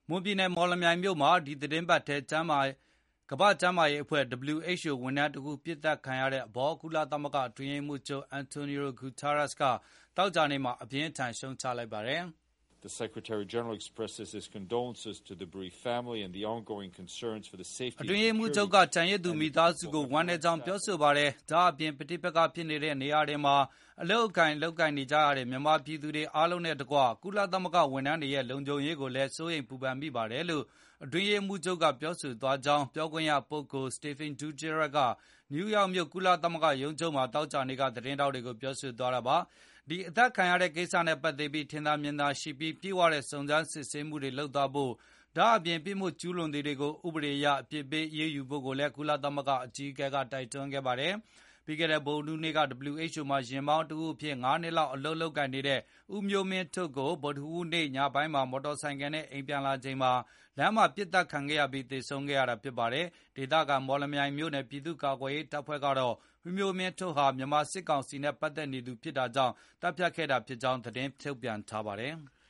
မွန်ပြည်နယ်မော်လမြိုင်မြို့မှာဒီသတင်းပတ်ထဲကမ္ဘာ့ကျန်းမာရေးအဖွဲ့ WHO ဝန်ထမ်းတဦးပစ်သတ်ခံရတဲ့အပေါ်ကုလသမဂ္ဂအတွင်းရေးမှူးချုပ် Antonio Guterres ကသောကြာနေ့မှာအပြင်းအထန်ရှုတ်ချလိုက်ပါတယ်။ The Secretary General expresses his condolences to the bereaved family and the ongoing concerns for the safety အတွင်းရေးမှူးချုပ်ကကျန်ရစ်သူမိသားစုကိုဝမ်းနည်းကြောင်းပြောဆိုပါတယ်။ဒါအပြင်ပဋိပက္ခဖြစ်နေတဲ့နေရာတွေမှာအလုပ်အကိုင်လုပ်ကိုင်နေကြရတဲ့မြန်မာပြည်သူတွေအားလုံးနဲ့တကွကုလသမဂ္ဂဝန်ထမ်းတွေရဲ့လုံခြုံရေးကိုလည်းစိုးရိမ်ပူပန်မိပါတယ်လို့အတွင်းရေးမှူးချုပ်ကပြောဆိုသွားကြောင်းပြောခွင့်ရပုဂ္ဂိုလ် Stéphane Dujarric ကနယူးယောက်မြို့ကုလသမဂ္ဂရုံးချုပ်မှာသောကြာနေ့ကသတင်းထောက်တွေကိုပြောဆိုသွားတာပါ။ဒီအသက်ခံရတဲ့ကိစ္စနဲ့ပတ်သက်ပြီးထင်သာမြင်သာရှိပြီးပြည့်ဝတဲ့စုံစမ်းစစ်ဆေးမှုတွေလုပ်သွားဖို့ဒါအပြင်ပြစ်မှုကျူးလွန်သူတွေကိုဥပဒေအရအပြစ်ပေးအရေးယူဖို့ကိုလည်းကုလသမဂ္ဂအကြီးအကဲကတိုက်တွန်းခဲ့ပါတယ်။ပြီးခဲ့တဲ့ဗုဒ္ဓဟူးနေ့က WHO မှာယာဉ်မောင်းတဦးအဖြစ်9 နှစ်လောက်အလုပ်လုပ်ကိုင်နေတဲ့ဦးမျိုးမင်းထွဋ်ကိုဗုဒ္ဓဟူးနေ့ညပိုင်းမှာမော်တော်ဆိုင်ကယ်နဲ့အိမ်ပြန်လာချိန်မှာလမ်းမှာပစ်သတ်ခံခဲ့ရပြီးသေဆုံးခဲ့ရတာဖြစ်ပါတယ်။ဒေသကမော်လမြိုင်မြို့နယ်ပြည်သူ့ကာကွယ်ရေးတပ်ဖွဲ့ကတော့ဦးမျိုးမင်းထွဋ်ဟာမြန်မာစစ်ကောင်စီနဲ့ပတ်သက်နေသူဖြစ်တာကြောင့်တပ်ဖြတ်ခဲ့တာဖြစ်ကြောင်းသတင်းထုတ်ပြန်ထားပါတယ်။